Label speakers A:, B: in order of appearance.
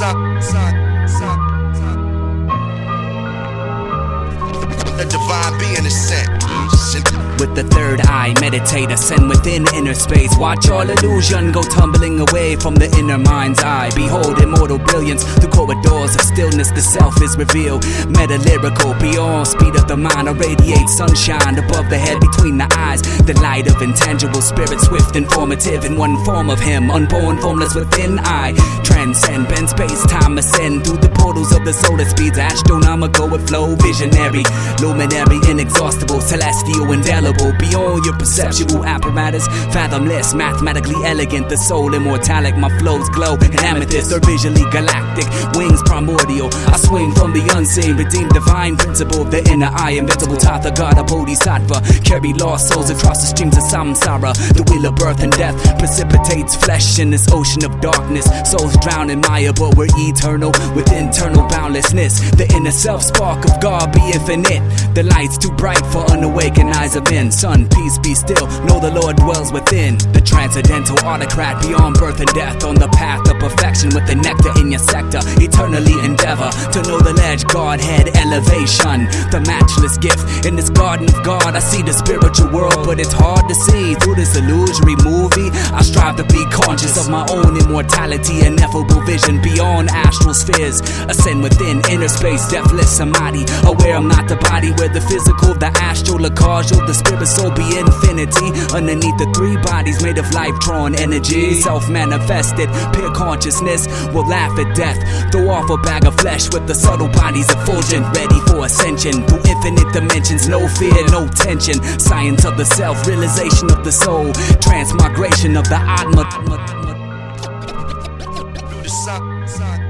A: A divine being is sent.
B: With the third eye, meditate, ascend within inner space. Watch all illusion go tumbling away from the inner mind's eye. Behold immortal brilliance through corridors of stillness. The self is revealed, meta-lyrical. Beyond speed of the mind, irradiates sunshine above the head, between the eyes. The light of intangible spirit, swift, informative in one form of him. Unborn, formless within I. Transcend, bend space, time ascend through the portals of the soul that speeds astronomical with flow. Visionary, luminary, inexhaustible, celestial, indelible. Beyond your perceptual apparatus, fathomless, mathematically elegant. The soul immortalic, my flows glow in amethyst or visually galactic. Wings primordial, I swing from the unseen, redeemed divine principle of the inner eye. Invincible Tathagata Bodhisattva, carry lost souls across the streams of samsara. The wheel of birth and death precipitates flesh in this ocean of darkness. Souls drown in Maya, but we're eternal with internal boundlessness. The inner self spark of God be infinite. The light's too bright for unawakened eyes of men. Son, peace be still, know the Lord dwells within. The transcendental autocrat beyond birth and death, on the path of perfection with the nectar in your sector. Eternally endeavor to know the ledge, Godhead elevation. The matchless gift in this garden of God. I see the spiritual world, but it's hard to see through this illusory movie. I strive to be conscious of my own immortality, ineffable vision beyond astral spheres. Ascend within inner space, deathless samadhi. Aware I'm not the body, where the physical, the astral, the causal, the spirit soul be infinity. Underneath the three bodies made of life-drawn energy, self-manifested, pure consciousness will laugh at death. Throw off a bag of flesh with the subtle bodies effulgent, ready for ascension through infinite dimensions. No fear, no tension. Science of the self, realization of the soul, transmigration of the Atma.